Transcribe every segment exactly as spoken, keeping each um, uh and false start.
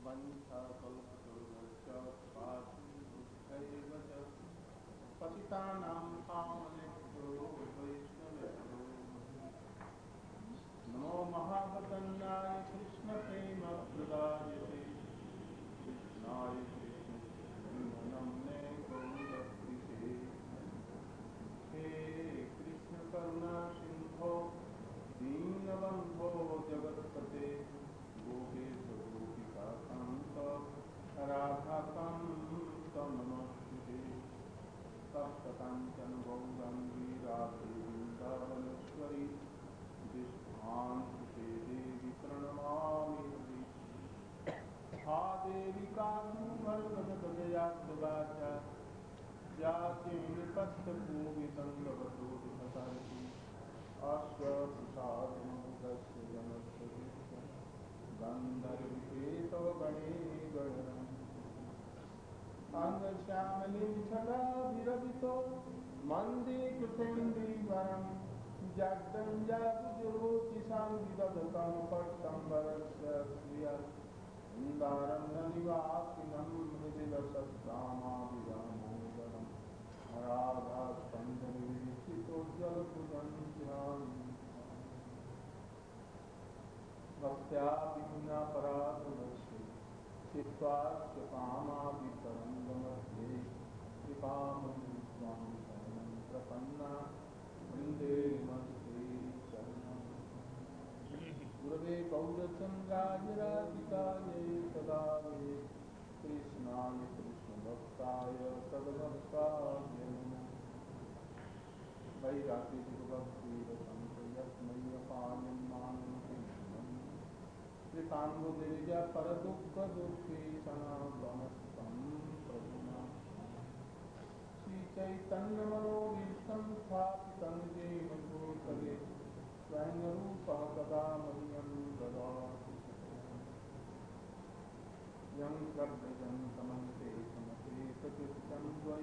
वंशाकल्पतरुश्च कृपासिन्धुभ्यैव च पतितानां पावनेभ्यो वैष्णवेभ्यो नमो महावदन्याय कृष्णप्रेमप्रदायते कृष्णाय कृष्णचैतन्यनम्ने गौरहृषे हे कृष्ण करुणा सिंधो दीनबन्धो जगत्पते गोपेश गोपिकान्त राधाकान्त नमस्ते तप्तकाञ्चन गौराङ्गी राधे वृन्दावनेश्वरी विष्णुते देवी प्रणमामि हरि हा देवी कामरुगदगदयात्वाचा याचेन पश्यभूमितङ्गवतो विहसन्ति अश्वप्रसादमुदस्य जनस्य गन्धर्विकेतवगणे गणनम् अङ्गश्यामलिं छटाभिरभितो मन्दे कृतेन्दीवरं जग्दञ्जाबुजरोचिषां विदधतं पट्टम्बरस्य श्रिया इन्दारं नलिवासिनं हृदिवसत्कामाभिरामोदरम् राधास्कन्धनिरीक्षितोज्ज्वलभुजं ध्यानि भक्त्या विना पराधुनस्य चित्वास्य कामाभितरङ्गमध्ये कृपामयि त्वां शरणं प्रपन्ना वन्दे नमस्ते शरणं गुरवे गौरचन्द्राय राधिकायै तदालये कृष्णाय कृष्णभक्ताय तद्भक्ताय नमः वैराग्यभक्तिरसंशयत्मय्यपायं मानन्ति कृतान्धुगिरिजा परदुःखदुःखे सनातनस्तं प्रभुना श्रीचैतन्यमनोभीष्टं स्थापितं येन भूतले स्वयं रूपः कदा मह्यं ददाति यं सर्वजं समन्ते समपेतकृत्यं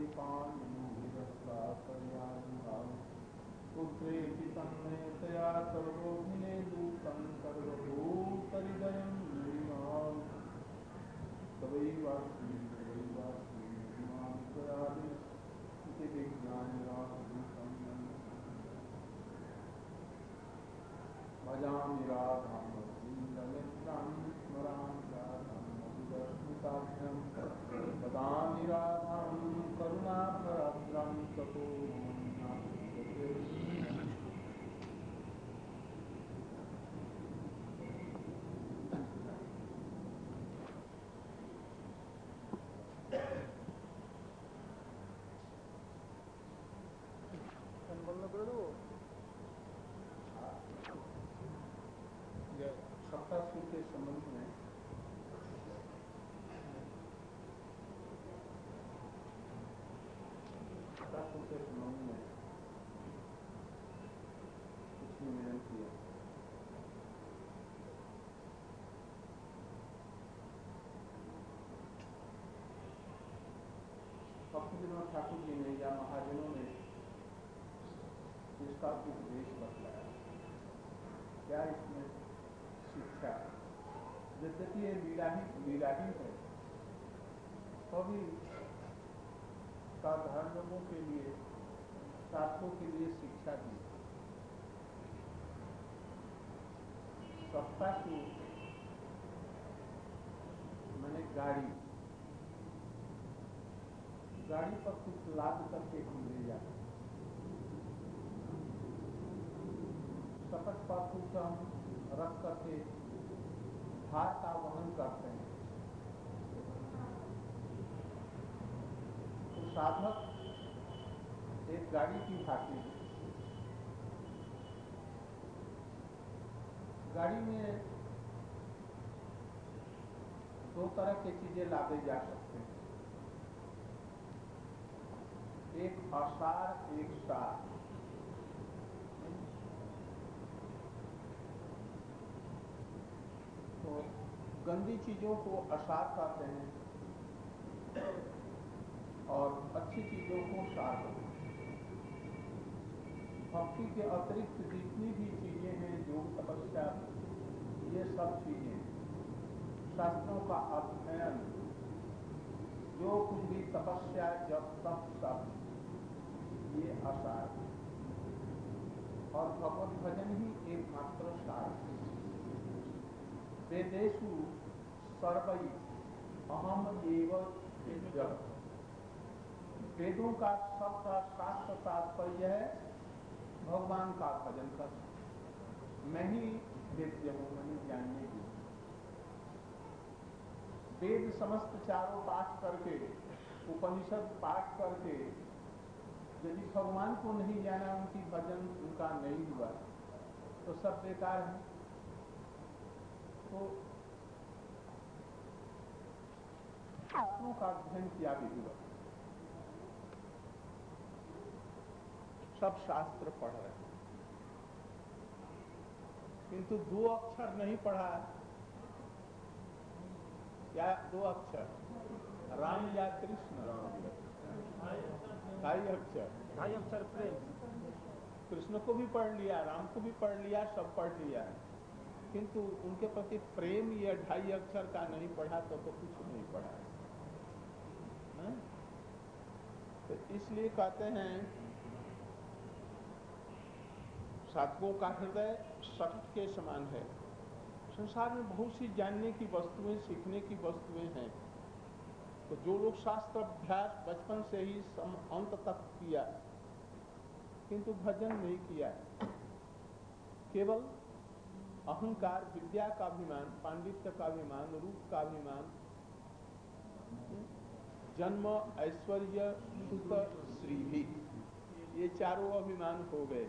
द्वैपायनोभिरस्वापर्यायं पुत्रेति तन्मयतया सर्वोऽभिने दूतं सर्वभूतहृदयं नीमाम् तवैवास्मि तवैवास्मि मां स्वयादि इति विज्ञानराशितं भजामि राधां गोविन्दमित्रं स्मरामि राधां मधुरस्मिताभ्यं वदामि राधां करुणाभरद्रं ततो सप्ताह के संबंध में सप्ताह के संबंध में कुछ निवेदन किया। भक्तिविनोद ठाकुर जी ने या महाजनों ने इसका उपदेश बतलाया। क्या इसमें शिक्षा? यद्यपि ये लीला ही लीला ही है तो भी साधारण लोगों के लिए, साधकों के लिए शिक्षा दी। सप्ताह की मैंने गाड़ी गाड़ी पर कुछ लाद करके हम ले जाते हैं। सपट पर कुछ हम रख करके भार का वहन करते हैं। तो साधक एक गाड़ी की भांति है। गाड़ी में दो तरह की चीजें लादे जा सकते हैं, एक असार एक सार। तो गंदी चीजों को असार कहते हैं और अच्छी चीजों को सार कहते हैं। भक्ति के अतिरिक्त जितनी भी चीजें हैं, योग तपस्या, ये सब चीजें शास्त्रों का अध्ययन, जो कुछ भी तपस्या, जप तप सब, ये आसार है। और भगवत भजन ही एकमात्र सार है। वेदेषु सर्वै अहम एव वेद्यः। वेदों का सबका शास्त्र तात्पर्य है भगवान का भजन करना। मैं ही वेद्य हूँ, मैं ही जानने की। वेद समस्त चारों पाठ करके, उपनिषद पाठ करके यदि भगवान को नहीं जाना, उनकी भजन उनका नहीं हुआ, तो सब बेकार है। तो शास्त्रों का अध्ययन किया भी हुआ, सब शास्त्र पढ़ रहे हैं, किंतु दो अक्षर नहीं पढ़ा। क्या दो अक्षर? राम या कृष्ण? ढाई अक्षर, ढाई अक्षर प्रेम। कृष्ण को भी पढ़ लिया, राम को भी पढ़ लिया, सब पढ़ लिया, किंतु उनके प्रति प्रेम या ढाई अक्षर का नहीं पढ़ा तो, तो कुछ नहीं पढ़ा। न? तो इसलिए कहते हैं साधकों का हृदय शक्त के समान है। संसार में बहुत सी जानने की वस्तुएं, सीखने की वस्तुएं हैं, तो जो लोग शास्त्र अभ्यास बचपन से ही अंत तक किया, किंतु भजन नहीं किया, केवल अहंकार, विद्या का अभिमान, पांडित्य का अभिमान, रूप का अभिमान, जन्म, ऐश्वर्य, सुख, श्री भी, ये चारों अभिमान हो गए।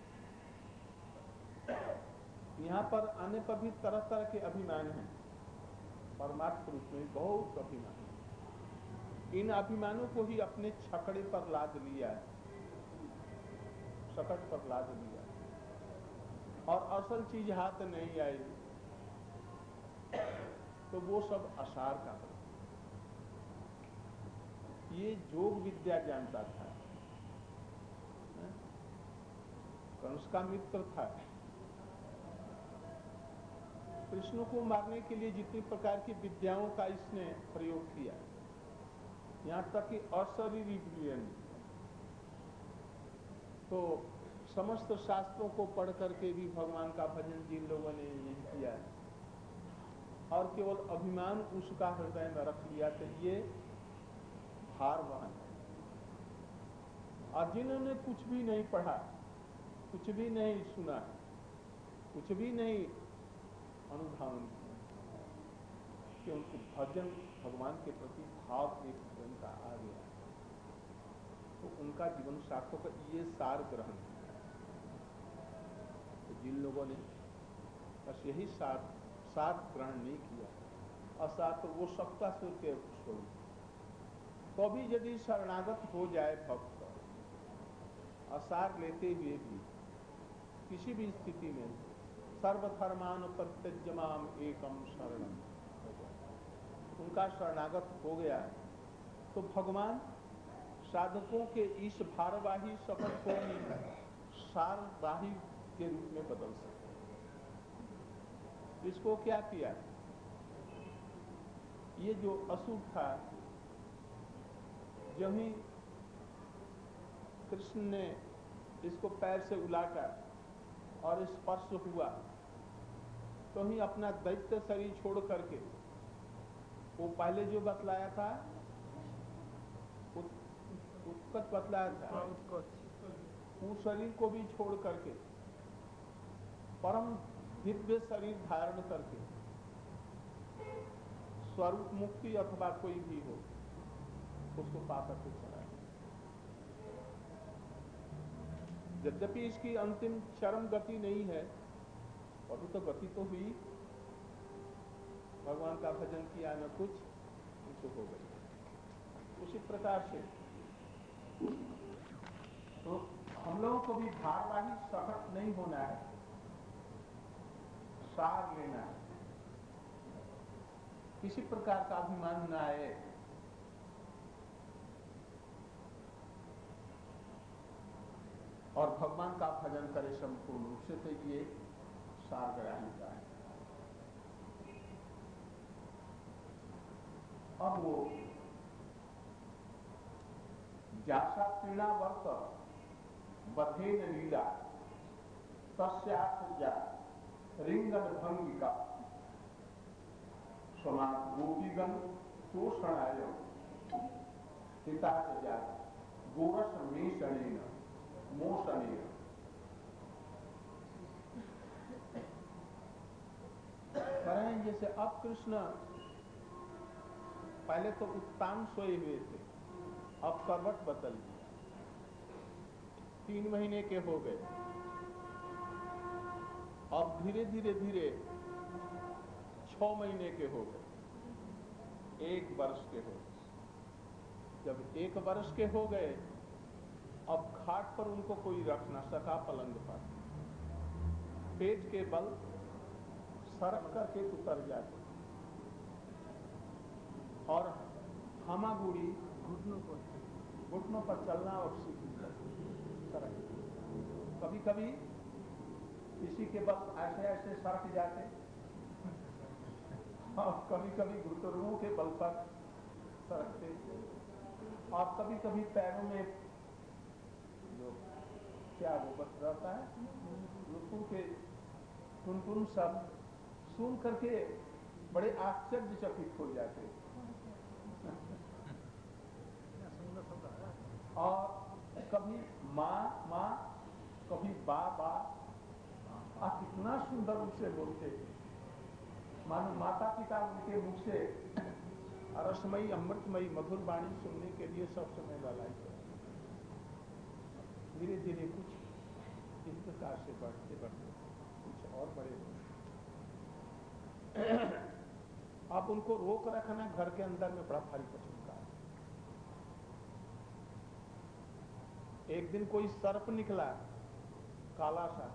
यहाँ पर आने पर भी तरह तरह के अभिमान हैं। परमात्म रूप में बहुत अभिमान है। इन अभिमानों को ही अपने छकड़े पर लाद लिया है, सकट पर लाद लिया, और असल चीज हाथ नहीं आई, तो वो सब असार का है। ये जोग विद्या जानता था, कंस का मित्र था। कृष्ण को मारने के लिए जितनी प्रकार की विद्याओं का इसने प्रयोग किया, यहाँ तक कि अशरीरी विजयन, तो समस्त शास्त्रों को पढ़ करके भी भगवान का भजन जिन लोगों ने नहीं किया है, और केवल अभिमान उसका हृदय में रख लिया, तो ये भार वहन है। और जिन्होंने कुछ भी नहीं पढ़ा, कुछ भी नहीं सुना, कुछ भी नहीं अनुधावन किया, कि उनको भजन, भगवान के प्रति भाव एक जीवन का आ गया, तो उनका जीवन सार्थक। ये सार ग्रहण है। तो जिन लोगों ने बस यही सार सार ग्रहण नहीं किया, असार, तो वो सबका सुर के स्वरूप, तो भी यदि शरणागत हो जाए भक्त, असार लेते हुए भी किसी भी स्थिति में, सर्वधर्मान प्रत्यज्य माम एकम शरणम, उनका शरणागत हो गया, तो भगवान साधकों के इस भारवाही शपथ को सारवाही के रूप में बदल सकते हैं। इसको क्या किया? ये जो असुर था, जब ही कृष्ण ने इसको पैर से उलाटा और स्पर्श हुआ, तो ही अपना दैत्य शरीर छोड़ करके, वो पहले जो बतलाया था उत्कट बतलाया था, उस शरीर को भी छोड़ करके परम दिव्य शरीर धारण करके, स्वरूप मुक्ति अथवा कोई भी हो, उसको पा करके चला। यद्यपि इसकी अंतिम चरम गति नहीं है, अभी तो गति तो हुई, भगवान का भजन किया न कुछ, तो हो गई। उसी प्रकार से तो हम लोगों को भी भारवाही सहट नहीं होना है, सार लेना है, किसी प्रकार का अभिमान न आए, और भगवान का भजन करे संपूर्ण रूप से, तो ये सारग्राही का है। अब वो जासा क्रीड़ावर्त बधेन लीला तस्यार्थ जा रिंगन भंगिका समाज गोपीगण तोषणाय हिता जा गोरस मेषणेन मोषणेन। करें जैसे अब कृष्ण पहले तो उत्तान सोए हुए थे, अब करवट बदल दिया, तीन महीने के हो गए, अब धीरे धीरे धीरे छह महीने के हो गए, एक वर्ष के हो गए। जब एक वर्ष के हो गए, अब खाट पर उनको कोई रख न सका पलंग पर, पेट के बल सरक करके उतर जाते और हमागुड़ी घुटनों पर घुटनों पर चलना और सीख सरक। कभी कभी किसी के बल ऐसे ऐसे सरक जाते और कभी कभी घुटनों के बल पर सरकते और कभी कभी पैरों में जो क्या वो बस रहता है रुकू के टुनटुन सब सुन करके बड़े आश्चर्यचकित हो जाते और कभी माँ माँ कभी बा बा आ कितना सुंदर रूप से बोलते, मानो माता पिता उनके मुख से रसमयी अमृतमयी मधुर वाणी सुनने के लिए सब समय ललाई कर। धीरे धीरे कुछ इस प्रकार से बढ़ते बढ़ते कुछ और बड़े हो। आप उनको रोक रखना घर के अंदर में बड़ा भारी कठिन कार्य। एक दिन कोई सर्प निकला काला सा,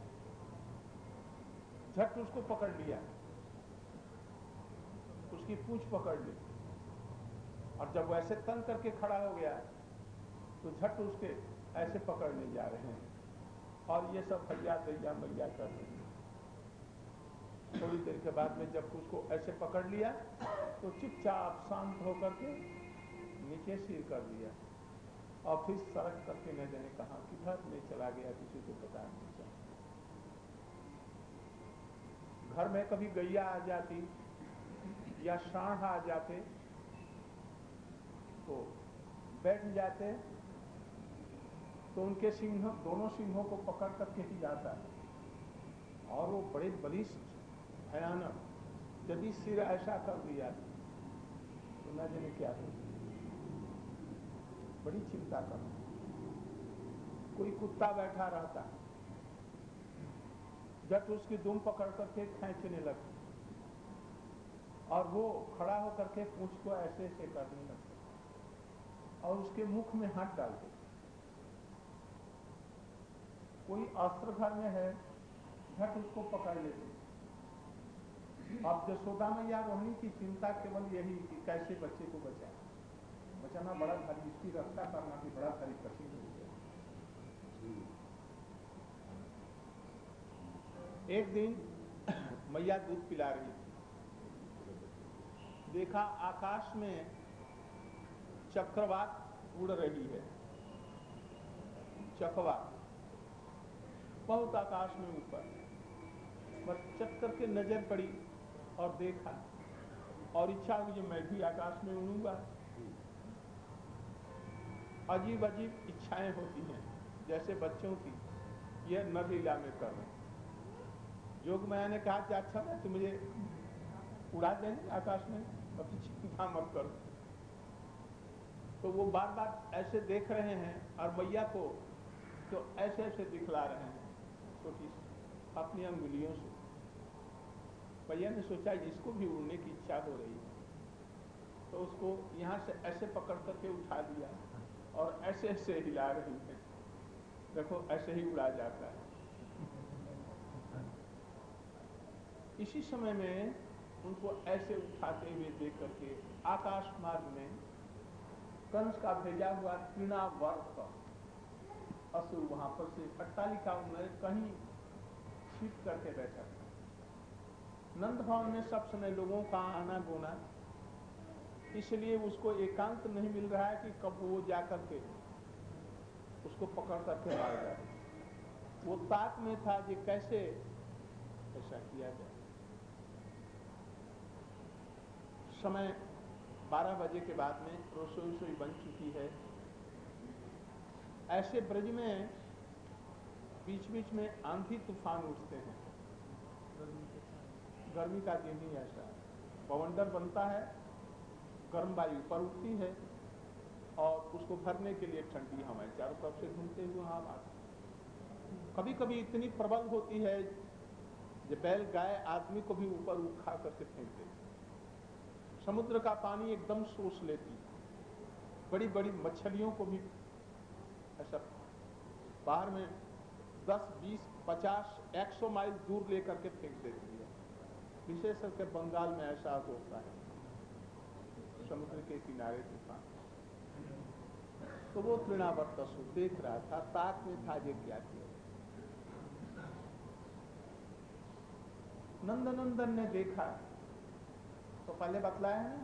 झट उसको पकड़ लिया, उसकी पूंछ पकड़ ली और जब वैसे तंग करके खड़ा हो गया तो झट उसके ऐसे पकड़ने जा रहे हैं और ये सब भैया दैया मैया कर रहे हैं। थोड़ी देर के बाद में जब उसको ऐसे पकड़ लिया तो चुपचाप शांत होकर के नीचे सिर कर दिया और फिर सड़क करके न जाने कहा किधर में चला गया, किसी को पता नहीं चला। घर में कभी गैया आ जाती या सांड आ जाते तो बैठ जाते तो उनके सिंह दोनों सिंहों को पकड़ करके ही जाता है और वो बड़े बलिष्ठ भयानक, यदि सिर ऐसा कर दिया तो न जाने क्या हो, बड़ी चिंता कर। कोई कुत्ता बैठा रहता, जब उसकी दुम पकड़ करके खींचने लगती और वो खड़ा होकर के पूंछ को ऐसे ऐसे करने लगता और उसके मुख में हाथ डालते। कोई अस्त्र घर में है, झट उसको पकड़ लेते। अब यशोदा मैया रोहिणी की चिंता केवल यही कि कैसे बच्चे को बचाए। बचाना बड़ा भारी, इसकी रक्षा करना भी बड़ा भारी कठिन हो गया। एक दिन मैया दूध पिला रही थी, देखा आकाश में चक्रवात उड़ रही है, चक्रवात बहुत आकाश में ऊपर, बस चक्कर के नजर पड़ी और देखा और इच्छा हुई मैं भी आकाश में उड़ूंगा। अजीब अजीब इच्छाएं होती हैं जैसे बच्चों की, यह नरलीला में कर रहे। जोग माया ने कहा कि अच्छा मैं तुम मुझे उड़ा देंगे आकाश में, अब चिंता मत करो। तो वो बार बार ऐसे देख रहे हैं और मैया को तो ऐसे ऐसे दिखला रहे हैं छोटी सी अपनी अंगुलियों से। मैया ने सोचा इसको भी उड़ने की इच्छा हो रही है तो उसको यहाँ से ऐसे पकड़ करके उठा दिया और ऐसे ऐसे हिला रही है, देखो ऐसे ही उड़ा जाता है। इसी समय में उनको ऐसे उठाते हुए देख करके आकाश मार्ग में कंस का भेजा हुआ तृणावर्त असुर वहां पर से अट्टालिका में कहीं छिप करके बैठा था। नंद भवन में सब समय लोगों का आना गोना, इसलिए उसको एकांत नहीं मिल रहा है कि कब वो जाकर के उसको पकड़ करके मार जाए। वो ताक में था कि कैसे ऐसा किया जाए। समय बारह बजे के बाद में रसोई सोई बन चुकी है। ऐसे ब्रज में बीच बीच में आंधी तूफान उठते हैं। गर्मी का दिन ही ऐसा है, बवंडर बनता है, गर्म वायु ऊपर उठती है और उसको भरने के लिए ठंडी हवाएं चारों तरफ से घूमते हुए हम आते हैं। कभी कभी इतनी प्रबल होती है जो बैल गाय आदमी को भी ऊपर उठा करके फेंक देती। समुद्र का पानी एकदम सोख लेती, बड़ी बड़ी मछलियों को भी ऐसा बाहर में दस, बीस, पचास, एक सौ माइल दूर लेकर के फेंक देती है। विशेष करके बंगाल में ऐसा होता है, समुद्र के किनारे तूफान। तो वो तृणावर्तसु देख रहा था, ताक में था ये क्या किया। नंदनंदन ने देखा तो पहले बतलाया है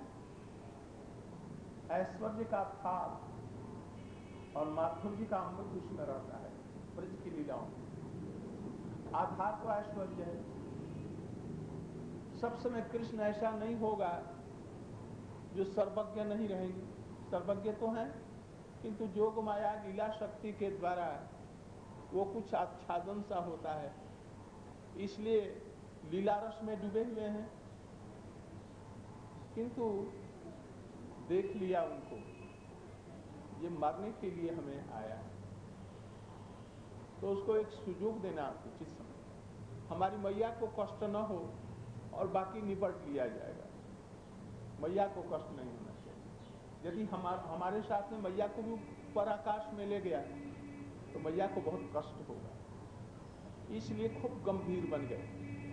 ऐश्वर्य का थाल और माधुर्य का अमृत उसमें रहता है। ब्रज की लीलाओं आधार तो ऐश्वर्य है। सब समय कृष्ण ऐसा नहीं होगा जो सर्वज्ञ नहीं रहेंगे। सर्वज्ञ तो हैं, किंतु जोग माया लीला शक्ति के द्वारा वो कुछ आच्छादन सा होता है, इसलिए लीला रस में डूबे हुए हैं। किंतु देख लिया उनको, ये मरने के लिए हमें आया है, तो उसको एक सुजोग देना उचित समय। हमारी मैया को कष्ट न हो और बाकी निपट लिया जाएगा। मैया को कष्ट नहीं होना चाहिए। यदि हमार, हमारे साथ में मैया को भी ऊपर आकाश में ले गया तो मैया को बहुत कष्ट होगा। इसलिए खूब गंभीर बन गए,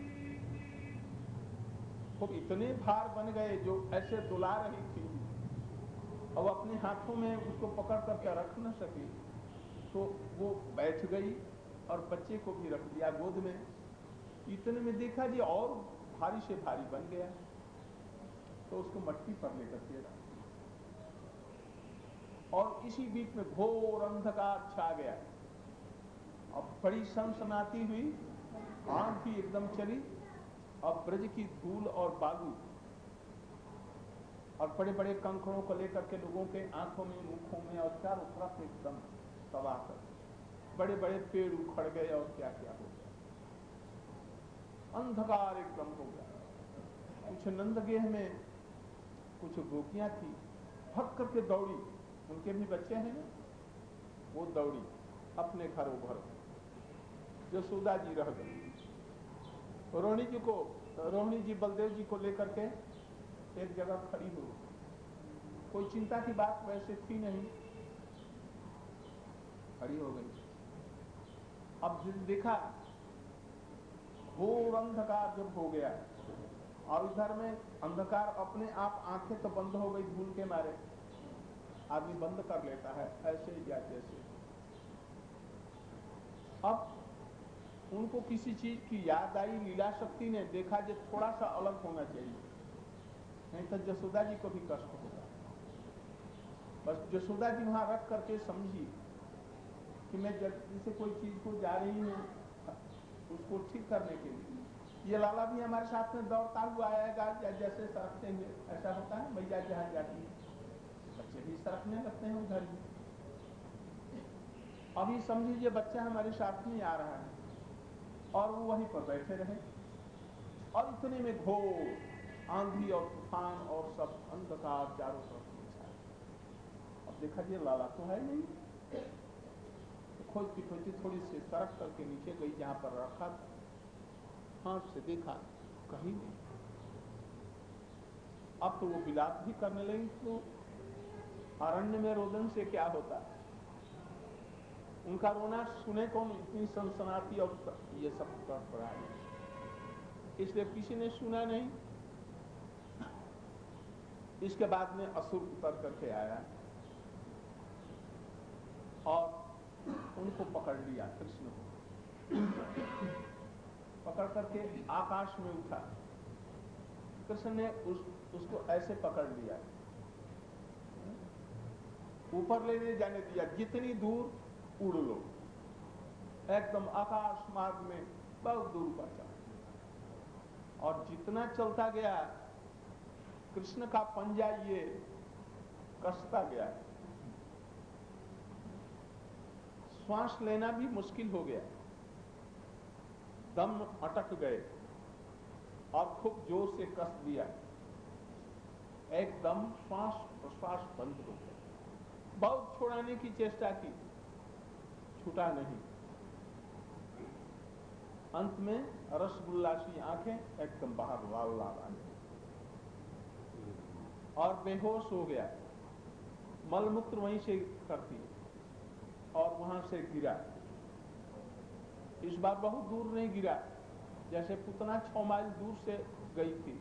खूब इतने भार बन गए जो ऐसे दुला रही थी और अपने हाथों में उसको पकड़ करके रख न सकी, तो वो बैठ गई और बच्चे को भी रख लिया गोद में। इतने में देखा जी और भारी से भारी बन गया, तो उसको मट्टी पर लेकर के रखा। और इसी बीच में घोर अंधकार छा गया और बड़ी सनसनाती हुई आंख भी एकदम चली और ब्रज की धूल और बालू और बड़े बड़े कंकड़ों को लेकर के लोगों के आंखों में, मुखों में और चारों तरफ एकदम तबाह कर, बड़े बड़े पेड़ उखड़ गए और क्या क्या हो गया। अंधकार एकदम हो गया। कुछ नंदगेह में कुछ गोपियां थी, भग करके दौड़ी, उनके भी बच्चे हैं ना, वो दौड़ी अपने घरों घर। यशोदा जी रह गई। रोहिणी जी को रोहिणी जी बलदेव जी को लेकर के एक जगह खड़ी हो। कोई चिंता की बात वैसे थी नहीं, खड़ी हो गई। अब देखा घोर अंधकार जब हो गया और इधर में अंधकार अपने आप, आंखें तो बंद हो गई धूल के मारे, आदमी बंद कर लेता है ऐसे या जैसे। अब उनको किसी चीज की याद आई, लीला शक्ति ने देखा जो थोड़ा सा अलग होना चाहिए, नहीं तो यशोदा जी को भी कष्ट होगा। बस यशोदा जी वहां रख करके समझी कि मैं जल्दी से कोई चीज को जा रही हूँ उसको ठीक करने के लिए। ये लाला भी हमारे साथ में दौड़ता हुआ आएगा, जैसे सरकते हुए, ऐसा होता है मैया जहाँ जाती है बच्चे भी सरकने लगते हैं उधर ही। अभी समझिए बच्चा हमारे साथ में आ रहा है और वो वहीं पर बैठे रहे और इतने में घोर आंधी और तूफान और सब अंधकार चारों तरफ छाया। अब देखा जी लाला तो है नहीं, तो खोजती खोजती थोड़ी सी सड़क करके नीचे गई जहां पर रखा था, हाथ से देखा कहीं नहीं। अब तो वो विलाप भी करने लगी, तो अरण्य में रोदन से क्या होता है, उनका रोना सुने कौन, इतनी सनसनाती और ये सब कर पड़ा है, इसलिए किसी ने सुना नहीं। इसके बाद में असुर उतर करके आया और उनको पकड़ लिया, कृष्ण को पकड़ करके आकाश में उठा। कृष्ण ने उस, उसको ऐसे पकड़ लिया ऊपर लेने जाने दिया, जितनी दूर उड़ लो, एकदम आकाश मार्ग में बहुत दूर पर चला। और जितना चलता गया कृष्ण का पंजा ये कसता गया, श्वास लेना भी मुश्किल हो गया, दम अटक गए और खूब जोर से कस दिया, एकदम श्वास प्रश्वास बंद हो गया। बहुत छुड़ाने की चेष्टा की, छूटा नहीं। अंत में रसगुल्ला सी आंखें, एकदम बाहर लाल लाल आ गई और बेहोश हो गया। मलमूत्र वहीं से करती और वहां से गिरा। इस बार बहुत दूर नहीं गिरा, जैसे पुतना छह माइल दूर से गई थी।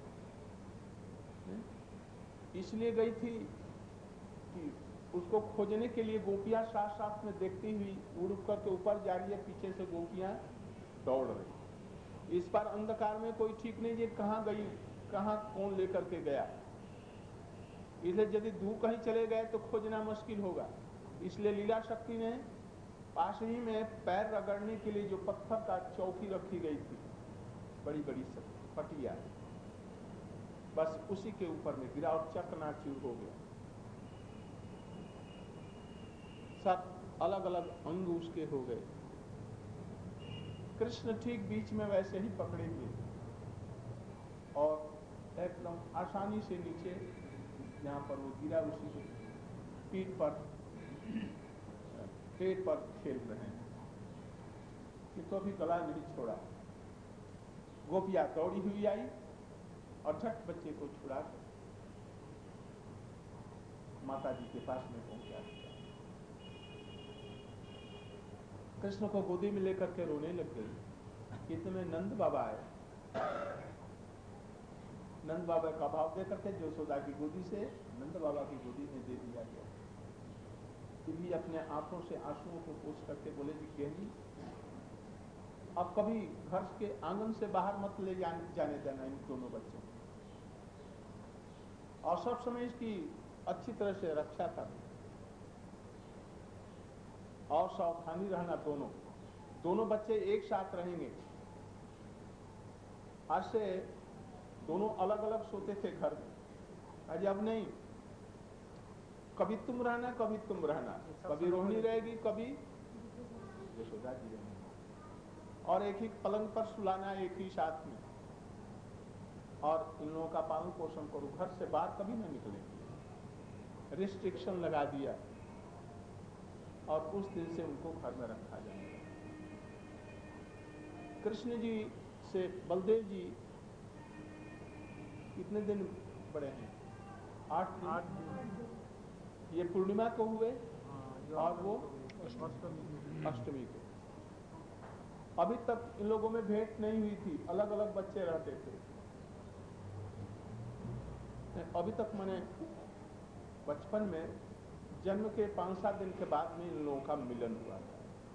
इसलिए गई थी कि उसको खोजने के लिए गोपियां साथ साथ में देखती हुई उड़ करके ऊपर जा रही है, पीछे से गोपियां दौड़ रही। इस बार अंधकार में कोई ठीक नहीं, ये कहाँ गई, कहाँ कौन लेकर के गया। इसलिए यदि दूर कहीं चले गए तो खोजना मुश्किल होगा। इसलिए लीला शक्ति ने पास ही में पैर रगड़ने के लिए जो पत्थर का चौकी रखी गई थी, बड़ी बड़ी पटिया, बस उसी के ऊपर में गिरा और चकनाचूर हो गया। सब अलग अलग अंग उसके हो गए। कृष्ण ठीक बीच में वैसे ही पकड़े हुए और एकदम आसानी से नीचे जहां पर वो गिरा उसी को पीठ पर पेट पर खेल रहे हैं कि तो भी गला नहीं छोड़ा। गोपिया दौड़ी हुई आई और झट बच्चे को छुड़ा कर माता जी के पास में पहुंचा दिया। कृष्ण को गोदी में लेकर के रोने लग गई। इतने नंद बाबा आए, नंद बाबा का भाव दे करके यशोदा की गोदी से नंद बाबा की गोदी में दे दिया गया। फिर भी अपने आंखों से आंसुओं को पोंछ करके बोले जी कहनी, अब कभी घर के आंगन से बाहर मत ले जाने, जाने देना इन दोनों बच्चों को, और सब समय इसकी अच्छी तरह से रक्षा करना और सावधानी रहना। दोनों दोनों बच्चे एक साथ रहेंगे। आज से दोनों अलग अलग सोते थे घर में, आज अब नहीं, कभी तुम रहना कभी तुम रहना, कभी रोहिणी रहेगी कभी यशोदा जी रहेंगी, और एक ही पलंग पर सुलाना एक ही साथ में, और इन लोगों का पालन पोषण करो, घर से बाहर कभी न निकलेंगे। रिस्ट्रिक्शन लगा दिया और उस दिन से उनको घर में रखा जाएगा। कृष्ण जी से बलदेव जी कितने दिन बड़े हैं? आठ दिन। ये पूर्णिमा को हुए और वो अष्टमी को। अभी तक इन लोगों में भेंट नहीं हुई थी, अलग अलग बच्चे रहते थे। अभी तक मैंने बचपन में जन्म के पांच सात दिन के बाद में इन लोगों का मिलन हुआ था।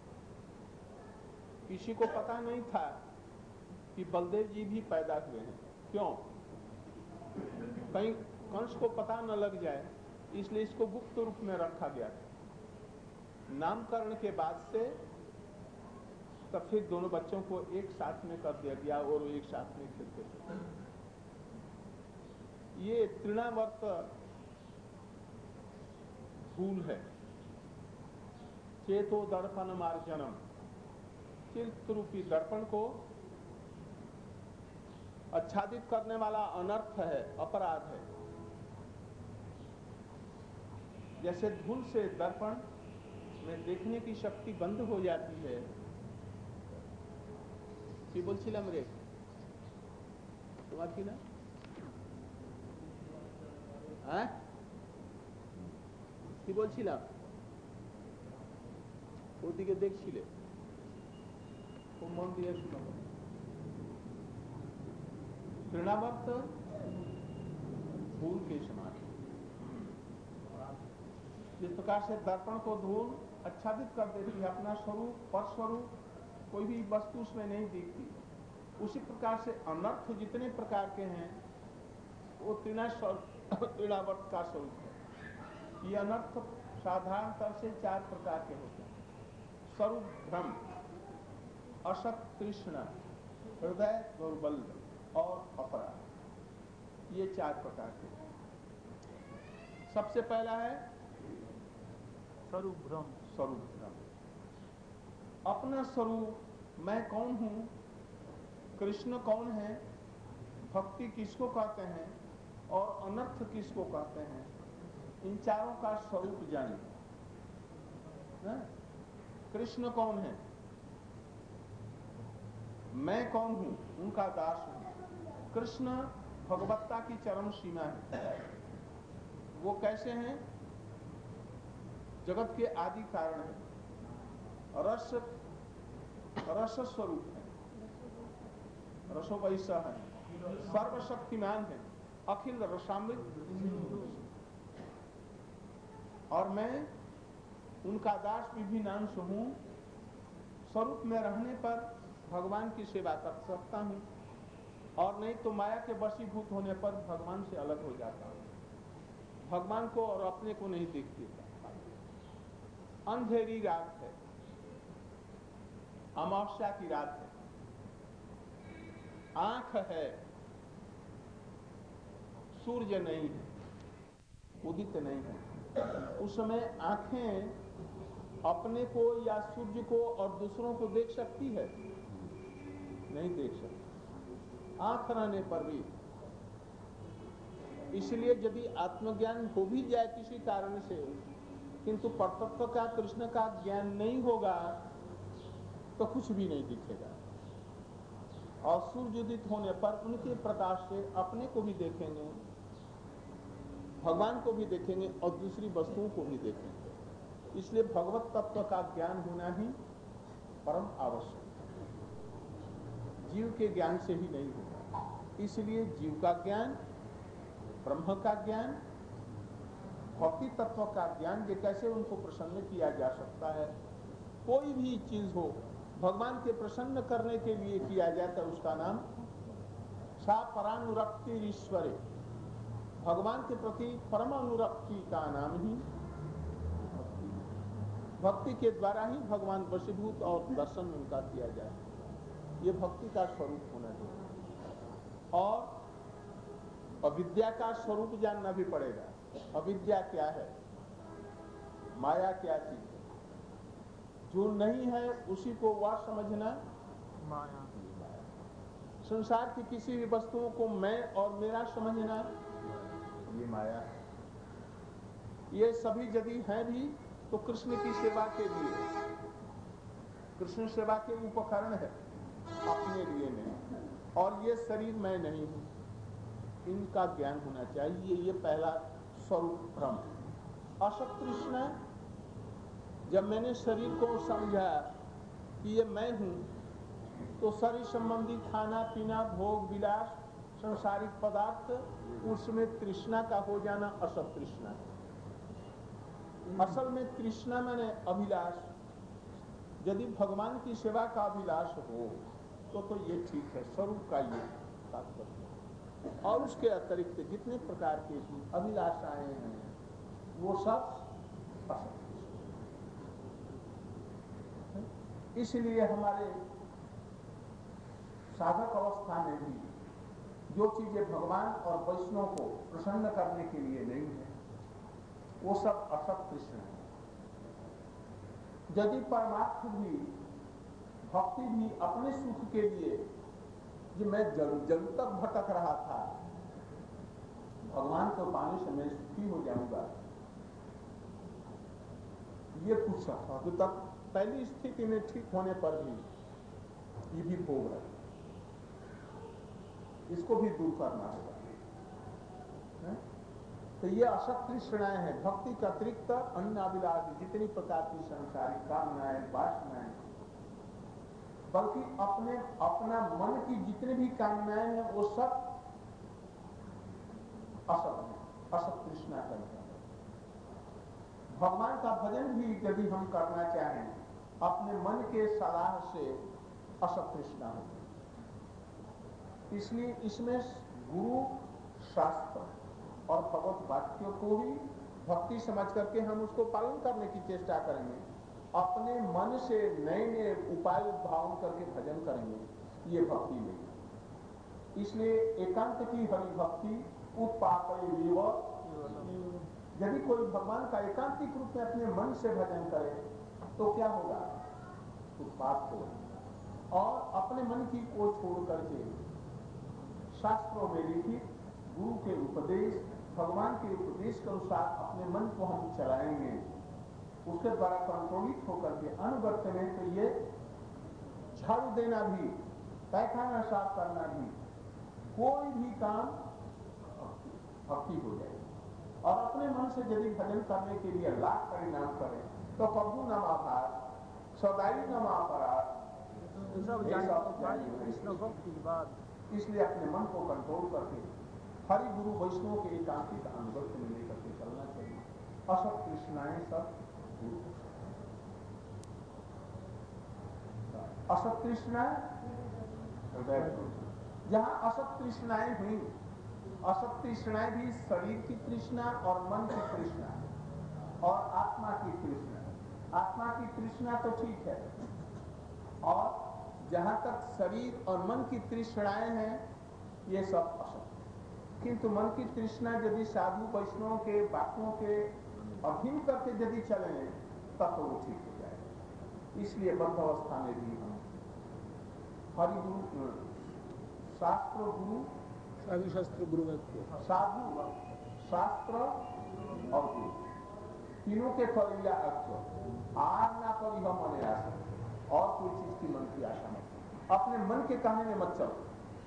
किसी को पता नहीं था कि बलदेव जी भी पैदा हुए हैं। क्यों? कहीं कंस को पता न लग जाए, इसलिए इसको गुप्त रूप में रखा गया था। नामकरण के बाद से तब फिर दोनों बच्चों को एक साथ में कर दिया गया और एक साथ में खेलते थे। ये तृणावर्त धूल है, चेतो दर्पण मार्जनम, चित्त रूपी दर्पण को आच्छादित करने वाला अनर्थ है, अपराध है। जैसे धूल से दर्पण में देखने की शक्ति बंद हो जाती है। কি বলছিলাম রে তোমার কি না হ্যাঁ কি বলছিলাম ওদিকে দেখছিলে খুব মন দিয়ে শুনো। तृणावर्त धूल के समान, जिस प्रकार से दर्पण को धूल आच्छादित कर देती है, अपना स्वरूप पर स्वरूप कोई भी वस्तु उसमें नहीं दिखती, उसी प्रकार से अनर्थ जितने प्रकार के हैं वो तृणावर्त का स्वरूप है। ये अनर्थ साधारणतः से चार प्रकार के होते हैं। स्वरूप भ्रम, असत तृष्णा, हृदय दुर्बल और अपराध, ये चार प्रकार के। सबसे पहला है स्वरूप भ्रम। स्वरूप भ्रम, अपना स्वरूप, मैं कौन हूं, कृष्ण कौन है, भक्ति किसको कहते हैं और अनर्थ किसको कहते हैं, इन चारों का स्वरूप जानिए। कृष्ण कौन है, मैं कौन हूं, उनका दास हूं। कृष्ण भगवत्ता की चरम सीमा है। वो कैसे हैं, जगत के आदि कारण है, रस रस स्वरूप है, रसो वैसा है, सर्वशक्तिमान है, अखिल रसामृत, और मैं उनका दास विभिन्न अंश हूं। स्वरूप में रहने पर भगवान की सेवा कर सकता हूं, और नहीं तो माया के वशीभूत होने पर भगवान से अलग हो जाता हूं। भगवान को और अपने को नहीं देखते। अंधेरी रात है, अमावस्या की रात है, आंख है, सूर्य नहीं है, उदित नहीं है। उस समय आंखें अपने को या सूर्य को और दूसरों को देख सकती है? नहीं देख सकती, आंख रहने पर भी। इसलिए यदि आत्मज्ञान हो भी जाए किसी कारण से, किंतु परतत्व का, कृष्ण का ज्ञान नहीं होगा तो कुछ भी नहीं दिखेगा। और सूर्य उदित होने पर उनके प्रकाश से अपने को भी देखेंगे, भगवान को भी देखेंगे और दूसरी वस्तुओं को भी देखेंगे। इसलिए भगवत तत्व का ज्ञान होना ही परम आवश्यक है, जीव के ज्ञान से ही नहीं होगा। इसलिए जीव का ज्ञान, ब्रह्म का ज्ञान, भक्ति तत्व का ज्ञान, ये कैसे उनको प्रसन्न किया जा सकता है। कोई भी चीज हो भगवान के प्रसन्न करने के लिए किया जाता है, उसका नाम सा परानुरक्ति ईश्वरे, भगवान के प्रति परम अनुरक्ति का नाम ही भक्ति। भक्ति के द्वारा ही भगवान वशीभूत और दर्शन उनका किया जाए, ये भक्ति का स्वरूप होना चाहिए। और अविद्या का स्वरूप जानना भी पड़ेगा। अविद्या क्या है, माया क्या चीज है, जो नहीं है उसी को वह समझना माया। संसार की किसी भी वस्तुओं को मैं और मेरा समझना, ये माया है। ये सभी यदि हैं भी तो कृष्ण की सेवा के लिए, कृष्ण सेवा के उपकरण है, अपने लिए नहीं। और ये शरीर मैं नहीं हूं, इनका ज्ञान होना चाहिए। ये पहला स्वरूप भ्रम। असत तृष्णा, जब मैंने शरीर को समझा कि ये मैं हूं, तो शरीर संबंधी खाना पीना, भोग विलास, संसारिक पदार्थ, उसमें तृष्णा का हो जाना असत तृष्णा है। असल में तृष्णा माने अभिलाष। यदि भगवान की सेवा का अभिलाष हो तो तो ये ठीक है, स्वरूप का ये तात्पर्य। और उसके अतिरिक्त जितने प्रकार के अभिलाषाएं हैं वो सब असत। इसलिए हमारे साधक अवस्था में भी जो चीजें भगवान और वैष्णव को प्रसन्न करने के लिए नहीं है, वो सब असत कृष्ण है। यदि परमार्थ भी, भक्ति भी अपने सुख के लिए, जो मैं जरूर जरूर तक भटक रहा था, भगवान को पाने से मैं सुखी हो जाऊंगा, ये कुछ अभी तक पहली स्थिति में ठीक होने पर भी ये भी भोग है, इसको भी दूर करना होगा। है? तो ये असत तृष्णाएं हैं। भक्ति का अतिरिक्त अन्य अभिलाष, जितनी प्रकार की संसारिक कामनाएं, वासनाएं, बल्कि अपने अपना मन की जितनी भी कामनाएं हैं वो सब असत है, असत तृष्णा करता है। भगवान का भजन भी यदि हम करना चाहें अपने मन के सलाह से, असत तृष्णा होगी। इसलिए इसमें गुरु, शास्त्र और भगवत वाक्यों को ही भक्ति समझ करके हम उसको पालन करने की चेष्टा करेंगे, अपने मन से नए नए उपाय उद्भावन करके भजन करेंगे, ये भक्ति नहीं। इसलिए एकांत की हरि भक्ति उत्पादयेव। यदि कोई भगवान का एकांतिक रूप में अपने मन से भजन करे तो क्या होगा? उत्पाद होगा। और अपने मन की को छोड़ करके शास्त्रों में लिखित गुरु के उपदेश, भगवान के उपदेश के अनुसार अपने मन को हम चलाएंगे, उसके द्वारा कंट्रोलित होकर के अनुगत्य में, तो ये झाड़ू देना भी, पैखाना साफ करना भी, कोई भी काम भक्ति हो जाएगी। और अपने मन से यदि भजन करने के लिए लाख परिणाम करें तो कभू न आभार, सदाई न अपराध, इसलिए अपने मन को कंट्रोल करके हरि गुरु वैष्णव के एकांतिक अनुगत्य में लेकर के चलना चाहिए। असत कृष्णाएं सब गुरु, असत तृष्णा जहां असत तृष्णाएं हुई, असत तृष्णाएं भी शरीर की तृष्णा और मन की तृष्णा और आत्मा की तृष्णा। आत्मा की तृष्णा तो ठीक है, और जहां तक शरीर और मन की तृष्णाएं हैं ये सब असत। किंतु मन की तृष्णा यदि साधु वैष्णव के बातों के अधीन करके यदि चलें तब तो वो ठीक हो जाएगा। इसलिए बद्ध अवस्था में भी हम हरि गुरु, शास्त्र गुरु, साधु शास्त्र गुरु, साधु शास्त्र और गुरु तीनों के करिया अक्ष आर ना करी हम मने आशा, और कोई चीज की मन की आशा मत। अपने मन के कहने में मत चलो,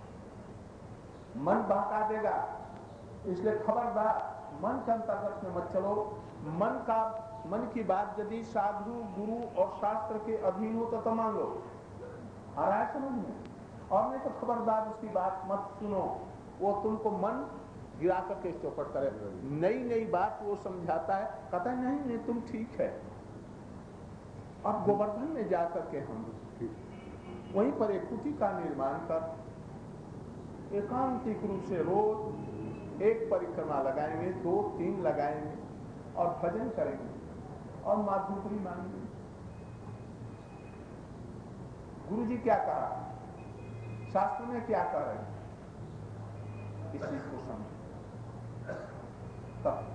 मन बहका देगा, इसलिए खबरदार मन के अंतर्गत में मत चलो। मन का मन की बात यदि साधु गुरु और शास्त्र के अधीन हो तो, तो मान लो, आ रहा है समझ में, और नहीं तो खबरदार उसकी बात मत सुनो, वो तुमको मन गिरा करके चौपट करे। नई नई बात वो समझाता है, कहता है नहीं नहीं तुम ठीक है। और गोवर्धन में जाकर के हम वहीं पर एक कुटी का निर्माण कर एकांतिक रूप से रोज एक परिक्रमा लगाएंगे, दो तीन लगाएंगे और भजन करेंगे और माधुकरी मांगेंगे। गुरु जी क्या कहा, शास्त्र में क्या कह रहे हैं, इस चीज को समझ तब,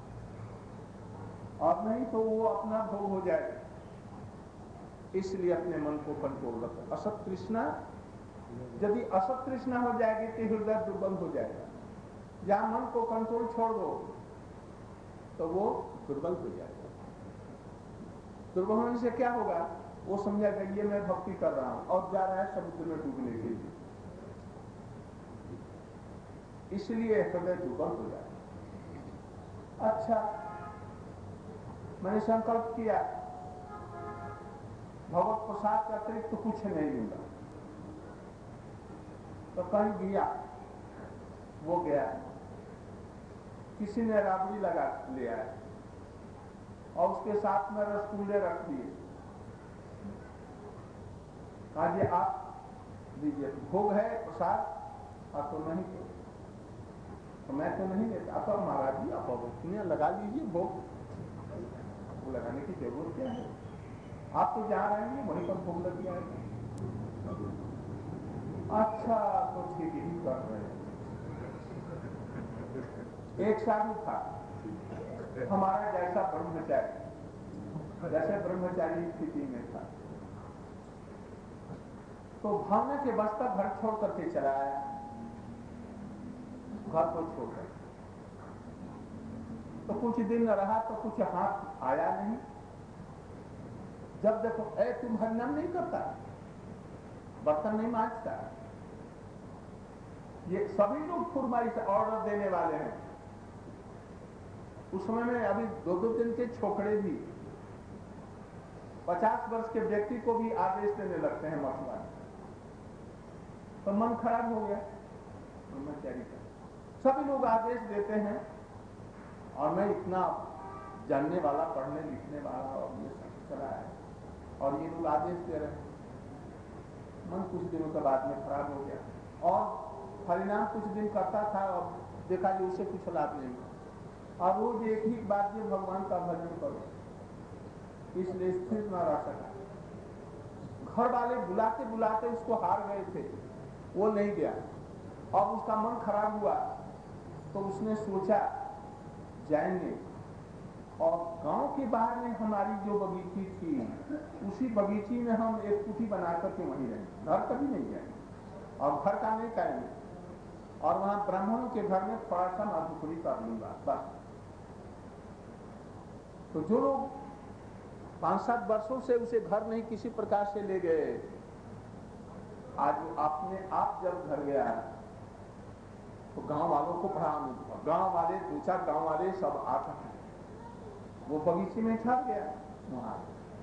और नहीं तो वो अपना भोग हो जाएगा। इसलिए अपने मन को कंट्रोल रखो। असत तृष्णा, यदि असत तृष्णा हो जाएगी तो हृदय दुर्बल हो जाएगा। जहां मन को कंट्रोल छोड़ दो तो वो दुर्बल हो जाएगा। दुर्बल होने से क्या होगा, वो समझेगा ये मैं भक्ति कर रहा हूं और जा रहा है समुद्र में डूबने के लिए। इसलिए हृदय दुर्बल हो जाएगा। अच्छा, मैंने संकल्प किया भगवत प्रसाद के अतिरिक्त तो कुछ नहीं लूंगा, तो कहीं गया, वो गया, किसी ने राबड़ी लगा ले आया और उसके साथ में रसगुल्ले रख दिए, कहा जी आप दीजिए, भोग है प्रसाद, आप तो नहीं, तो मैं तो नहीं लेता। आप महाराज जी आप भोग लगा लीजिए, भोग लगाने की जरूरत क्या है, आप तो जा रहे हैं वहीं पर भोग लग गया है। अच्छा तो ठीक ही कर रहे हैं। एक साधु था हमारा जैसा ब्रह्मचारी, जैसे ब्रह्मचारी स्थिति में था, तो भावना के बस तक घर छोड़ करके चला आया, घर को छोड़कर। तो कुछ दिन रहा तो कुछ हाथ आया नहीं। जब देखो ए तुम हरिनाम नहीं करता, बर्तन नहीं मांजता, ये सभी लोग फुरमाइश ऑर्डर देने वाले हैं। उस समय में अभी दो दो दिन के छोकरे भी पचास वर्ष के व्यक्ति को भी आदेश देने लगते हैं मथुरा। तो मन खराब हो गया ब्रह्मचारी का। सभी लोग आदेश देते हैं और मैं इतना जानने वाला, पढ़ने लिखने वाला और ये सब चला है, और ये लोग आदेश दे रहे हैं। मन कुछ दिनों के बाद में खराब हो गया और परिणाम कुछ दिन करता था और देखा कि उसे कुछ लाभ नहीं हुआ। और रोज एक ही बात ये भगवान का भजन करो, इसलिए स्थिर न रह सका। घर वाले बुलाते बुलाते उसको हार गए थे, वो नहीं गया। अब उसका मन खराब हुआ तो उसने सोचा जाएंगे, और गांव के बाहर में हमारी जो बगीची थी, उसी बगीची में हम एक कुटी बना करके वहीं रहेंगे, घर कभी नहीं जाएंगे और घर का नहीं करेंगे, और वहां ब्राह्मणों के घर में थोड़ा सा माधुपुरी कर लूंगा बस। तो जो लोग पांच सात वर्षों से उसे घर नहीं किसी प्रकार से ले गए, आज आपने आप जब घर गया तो गांव वालों को बड़ा आनंद हुआ। गांव वाले दो चार गांव वाले सब आकर हैं, वो बगीचे में ठहर गया। वहां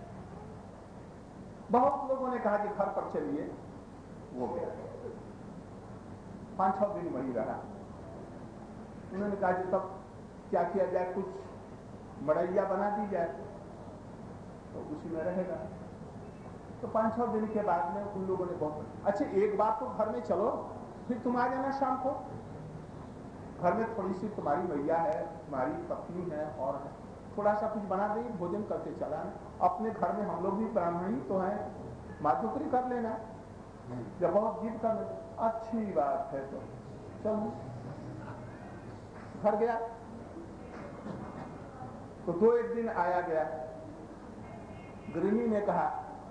बहुत लोगों ने कहा कि घर पर चलिए, वो गया। पांच छह दिन वही रहा। उन्होंने कहा कि तब क्या किया जाए, कुछ मड़ैया बना दी जाए तो उसी में रहेगा। तो पांच छह दिन के बाद में उन लोगों ने बहुत, अच्छा एक बार तो घर में चलो, फिर तुम आ जाना शाम को। घर में थोड़ी सी तुम्हारी मैया है, तुम्हारी पत्नी है, और है, थोड़ा सा कुछ बना देंगे, भोजन करके चला। अपने घर में हम लोग भी ब्राह्मण ही तो हैं, माधुकरी कर लेना, जब बहुत जिद कर लेना। अच्छी बात है, तो चलो घर गया। तो दो एक दिन आया गया, गृहिणी ने कहा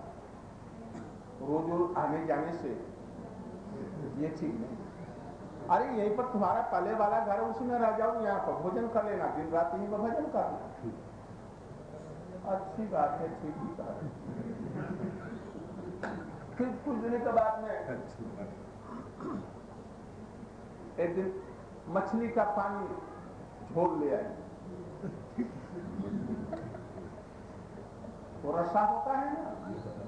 रोज रोज आने जाने से ये ठीक नहीं। अरे यहीं पर तुम्हारा पहले वाला घर है, उसी में रह जाओ, यहाँ पर भोजन कर लेना, दिन रात यहीं पर भोजन करना। अच्छी बात है, ठीक ही कहा। फिर कुछ दिन के बाद में एक दिन मछली का पानी झोल ले आई। वो रसा होता है ना,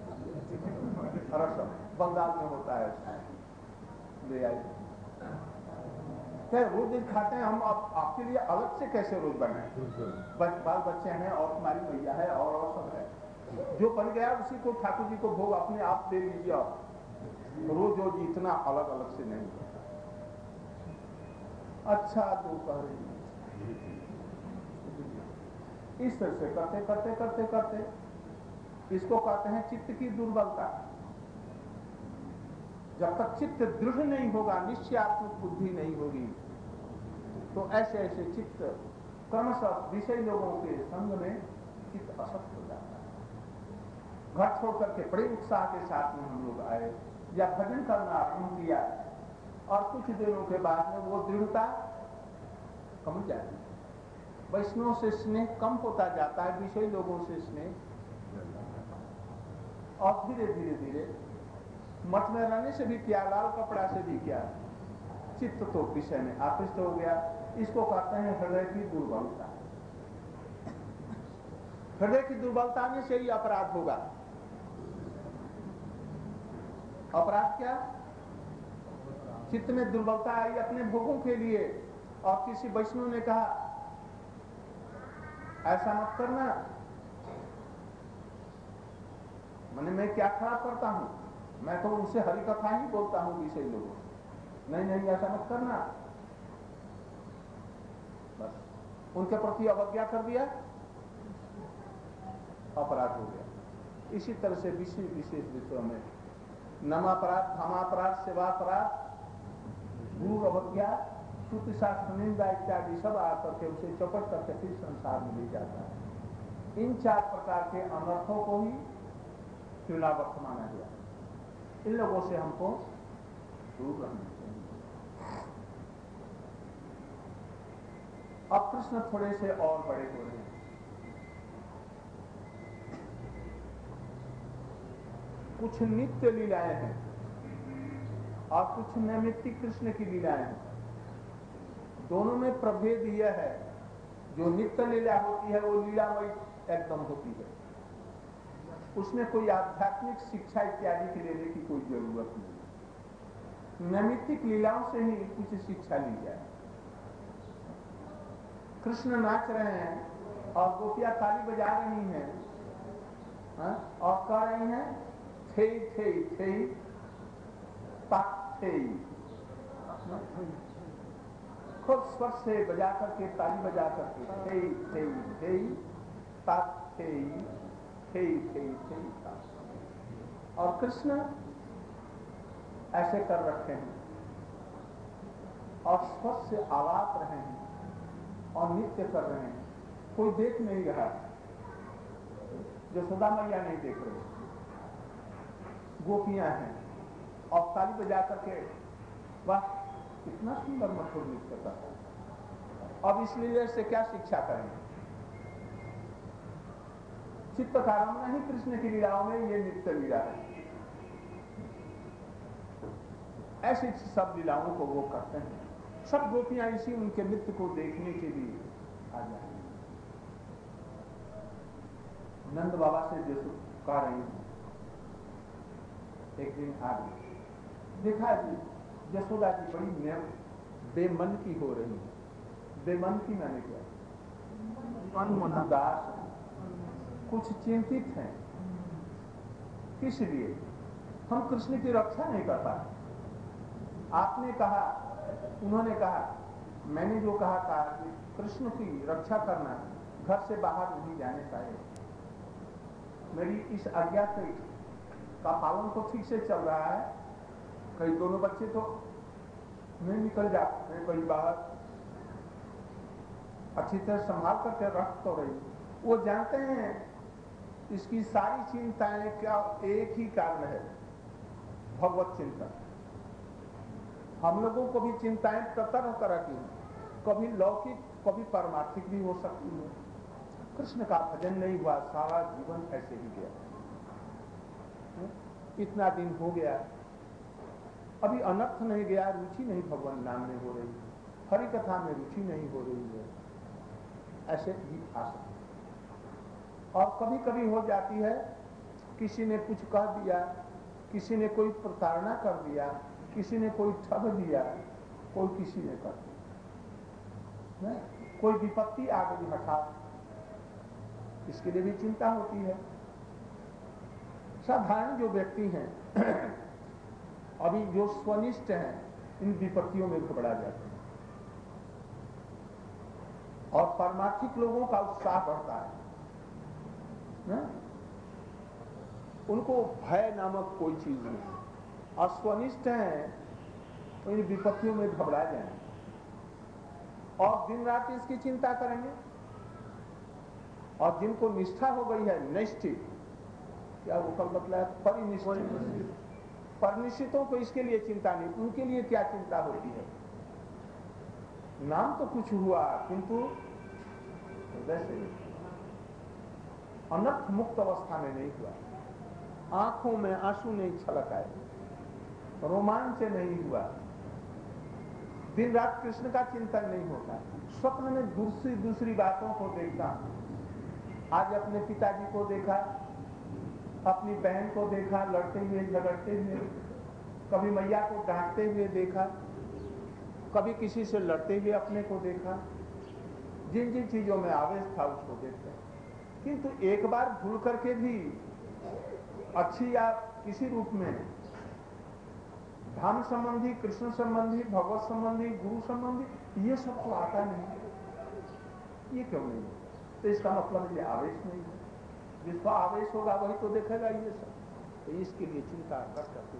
रसा बंगाल में होता है, ले आई। क्या रोज दिन खाते हैं हम, आप, आपके लिए अलग से कैसे रोज बनाए? बस बाल बच्चे हैं और तुम्हारी मैया है और, और सब है, जो बन गया उसी को ठाकुर जी को भोग अपने आप दे लीजिए। और रोज रोज इतना अलग अलग से नहीं। अच्छा दोपहर इस तरह से करते करते करते करते इसको कहते हैं चित्त की दुर्बलता। जब तक चित्त दृढ़ नहीं होगा, निश्चयात्मक बुद्धि नहीं होगी, तो ऐसे ऐसे चित्त क्रमशः विषय लोगों के संग में चित्त असक्त हो जाता है। घर छोड़ करके बड़े उत्साह के साथ में हम लोग आए या भजन करना आरंभ किया, और कुछ दिनों के बाद में वो दृढ़ता कम जाती है। वैष्णव से स्नेह कम होता जाता है, विषय लोगों से स्नेह, और धीरे धीरे धीरे मठ में रहने से भी क्या, लाल कपड़ा से भी क्या, चित्त तो विषय में आकृष्ट हो गया। इसको कहते हैं हृदय की दुर्बलता। हृदय की दुर्बलता में से ही अपराध होगा। अपराध क्या? चित्त में दुर्बलता आई अपने भोगों के लिए, और किसी वैष्णव ने कहा ऐसा मत करना, मैंने मैं क्या खराब करता हूं, मैं तो उनसे हरि कथा ही बोलता हूं विषय लोगों से, नहीं नहीं ऐसा मत करना। बस उनके प्रति अवज्ञा कर दिया, अपराध हो गया। इसी तरह से विशेष विशेष विषयों में नमापराध, धमापराध, सेवापराध, गुरु अवज्ञा, श्रुति शास्त्र निंदा इत्यादि सब आकर के उसे चौपट करके फिर संसार में ले जाता है। इन चार प्रकार के अनर्थों को ही तृणावर्त माना गया। इन लोगों से हमको दूर रहना चाहिए। अब प्रश्न थोड़े से और बड़े हो रहे हैं। कुछ नित्य लीलाएं हैं और कुछ नैमित्तिक कृष्ण की लीलाएं हैं। दोनों में प्रभेद यह है, जो नित्य लीला होती है वो लीलामयी एकदम होती है, उसमें कोई आध्यात्मिक शिक्षा इत्यादि की लेने की कोई जरूरत नहीं। नैमित्तिक लीलाओं से ही कुछ शिक्षा ली जाए। कृष्ण नाच रहे हैं और गोपियां ताली बजा रही हैं, हा? और कह रही हैं थे थे थे ता थे। खूब स्वर से बजा करके, ताली बजा करके थे थे थे तात थे थे थे थे तात। और कृष्ण ऐसे कर रखे हैं और स्वर से आलाप रहे हैं और नृत्य कर रहे हैं। कोई देख नहीं रहा, यशोदा मैया नहीं देख रही, गोपियां हैं और ताली बजा करके वाह कितना सुंदर मधुर नृत्य करता है। अब इस लीला से क्या शिक्षा करेंगे? चित्त कारणा ही कृष्ण की लीलाओं में ये नृत्य लीला है। ऐसी सब लीलाओं को वो करते हैं। सब गोपियां इसी उनके नृत्य को देखने के लिए आ जाए। नंद बाबा से जो कह रही हूं, एक दिन आ गई, देखा जी यशोदा जी बड़ी बेमन की हो रही है। बेमन की मैंने क्या, उदास, कुछ चिंतित हैं। किस लिए? हम कृष्ण की रक्षा नहीं कर पाते। आपने कहा, उन्होंने कहा, मैंने जो कहा था कि कृष्ण की रक्षा करना, घर से बाहर नहीं जाने पाए। मेरी इस आज्ञा से का पालन तो ठीक से चल रहा है। कई दोनों बच्चे तो नहीं निकल जाते हैं, कहीं बाहर अच्छी तरह संभाल करके रख तो रही। वो जानते हैं इसकी सारी चिंताएं क्या एक ही कारण है, भगवत चिंता। हम लोगों को भी चिंताएं तरह तरह की हैं, कभी लौकिक कभी पारमार्थिक भी हो सकती है। कृष्ण का भजन नहीं हुआ, सारा जीवन ऐसे ही गया। इतना दिन हो गया, अभी अनर्थ नहीं गया, रुचि नहीं भगवान नाम में हो रही, हरि कथा में रुचि नहीं हो रही है। ऐसे भी आ सकते। और कभी कभी हो जाती है, किसी ने कुछ कह दिया, किसी ने कोई प्रताड़ना कर दिया, किसी ने कोई ठग दिया, कोई किसी ने कर दिया, कोई विपत्ति आ गई हठात, इसके लिए भी चिंता होती है। साधारण जो व्यक्ति हैं अभी जो स्वनिष्ठ हैं, इन विपत्तियों में घबरा जाते हैं और पारमार्थिक लोगों का उत्साह बढ़ता है ना? उनको भय नामक कोई चीज नहीं। और स्वनिष्ठ हैं तो इन विपत्तियों में घबरा जाएंगे और दिन रात इसकी चिंता करेंगे। और जिनको निष्ठा हो गई है, निष्ठित, क्या वो कल बतलाया, परिनिष्ठित, परिनिष्ठितों को इसके लिए चिंता नहीं। उनके लिए क्या चिंता होती है? नाम तो कुछ हुआ किंतु वैसे अनर्थ मुक्त अवस्था में नहीं हुआ, आंखों में आंसू नहीं छलक आए, रोमांच नहीं हुआ, दिन रात कृष्ण का चिंतन नहीं होता। स्वप्न में दूसरी दूसरी बातों को देखता। आज अपने पिताजी को देखा, अपनी बहन को देखा लड़ते हुए झगड़ते हुए, कभी मैया को डांटते हुए देखा, कभी किसी से लड़ते हुए अपने को देखा। जिन जिन चीजों में आवेश था उसको देखते। किंतु एक बार भूल करके भी अच्छी या किसी रूप में धाम संबंधी, कृष्ण संबंधी, भगवत संबंधी, गुरु संबंधी, ये सब तो आता नहीं। ये क्यों नहीं? तो इसका मतलब ये आवेश नहीं है। जिसका आवेश होगा वही तो देखेगा ये सब। तो इसके लिए चिंता कर करके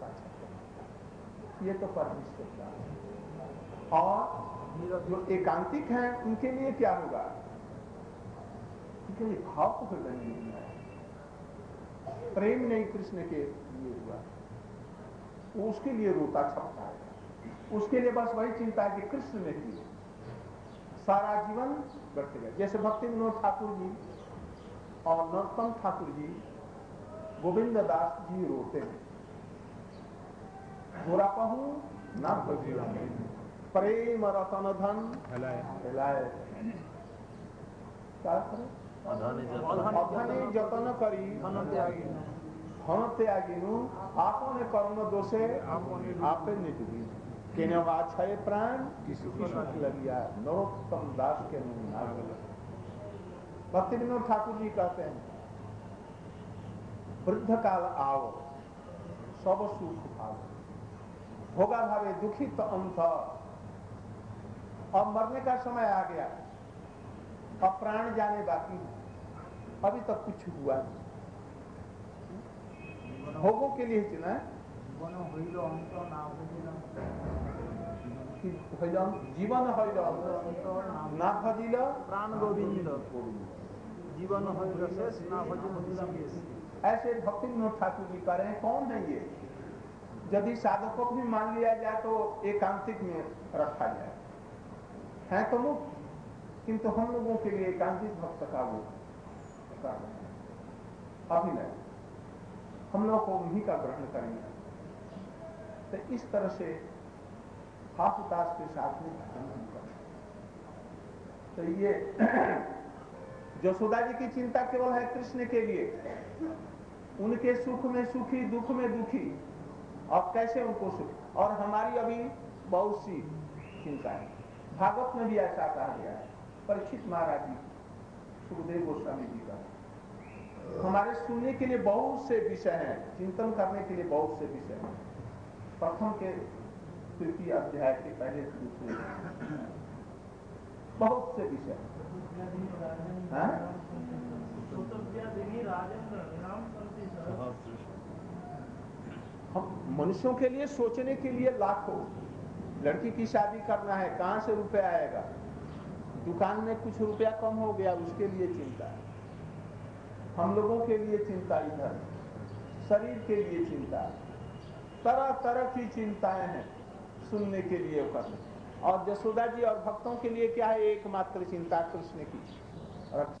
ये तो परमेश्वर का है। और जो एकांतिक हैं उनके लिए क्या होगा? उनके लिए भाव को हृदय नहीं है, प्रेम नहीं कृष्ण के लिए हुआ, उसके लिए रोता छपता है। उसके लिए बस वही चिंता है कि कृष्ण ने की, सारा जीवन व्यर्थ गया। जैसे भक्ति विनोद ठाकुर जी और नरोत्तम ठाकुर जी, गोविंद दास जी रोते हैं, गोरा कहूं ना प्रेम रतन धन हिलाए, क्या करें? अधने जतन करी धन त्यागिनु आपो ने कर्म दोषे आपे निडुबी केने वाछय प्राण किसी लगिया। नरोत्तम दास के नाम भक्ति विनोद ठाकुर जी कहते हैं, वृद्ध काल आओ सब सुख भाव, भोगा भावे दुखित अंत और मरने का समय आ गया, अब प्राण जाने बाकी, अभी तक कुछ हुआ नहीं। भोगों के लिए चुना है जीवन ना भजिल प्राण गोविंद जीवन शेष ना भजिल। ऐसे भक्ति विनोद ठाकुर जी कह रहे हैं। कौन है ये? यदि साधकों को भी मान लिया जाए तो एकांतिक में रखा जाए, है तो मुक्त, किंतु हम लोगों के लिए एकांतिक भक्त का वो अभिनय हम लोग को उन्हीं का ग्रहण करेंगे। तो इस तरह से हासुतास के साथ में हम करें। तो ये यशोदा जी की चिंता केवल है कृष्ण के लिए, उनके सुख में सुखी, दुख में दुखी, और कैसे उनको सुख। और हमारी अभी बहुत सी चिंता है। भागवत में भी ऐसा कहा गया है, परीक्षित महाराज जी, सुखदेव गोस्वामी जी का, हमारे सुनने के लिए बहुत से विषय हैं, चिंतन करने के लिए बहुत से विषय हैं। प्रथम के तृतीय अध्याय के पहले दूसरे बहुत से विषय हम मनुष्यों के लिए सोचने के लिए लाखों। लड़की की शादी करना है, कहां से रुपया आएगा, दुकान में कुछ रुपया कम हो गया, उसके लिए चिंता है। हम लोगों के लिए चिंता इधर, शरीर के लिए चिंता, तरह तरह की चिंताएं हैं सुनने के लिए करने। और यशोदा जी और भक्तों के लिए क्या है? एकमात्र चिंता कृष्ण की रक्षा।